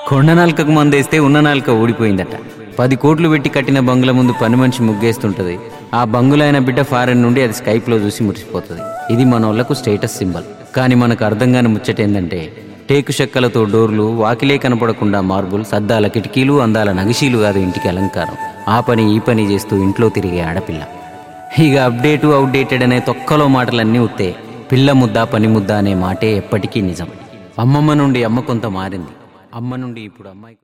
కొండ నాలుకకు మందేస్తే ఉన్న నాలుక ఊడిపోయిందట. 10 కోట్లు పెట్టి కట్టిన బంగ్లా ముందు పని మనిషి ముగ్గేస్తుంటది. ఆ బంగులైన బిడ్డ ఫారెన్ నుండి అది స్కైప్లో చూసి మురిసిపోతుంది. ఇది మనోళ్లకు స్టేటస్ సింబల్. కానీ మనకు అర్థం కాని ముచ్చటేందంటే, టేకు చెక్కలతో డోర్లు, వాకిలే కనపడకుండా మార్బుల్స్, అద్దాల కిటికీలు, అందాల నగిషీలు కాదు ఇంటికి అలంకారం. ఆ పని ఈ పని చేస్తూ ఇంట్లో తిరిగే ఆడపిల్ల. ఇక అప్డేటు అవుట్డేటెడ్ అనే తొక్కలో మాటలన్నీ ఉత్తే. పిల్ల ముద్ద పని ముద్ద అనే మాటే ఎప్పటికీ నిజం. అమ్మమ్మ నుండి అమ్మ కొంత మారింది. అమ్మ నుండి ఇప్పుడు అమ్మాయి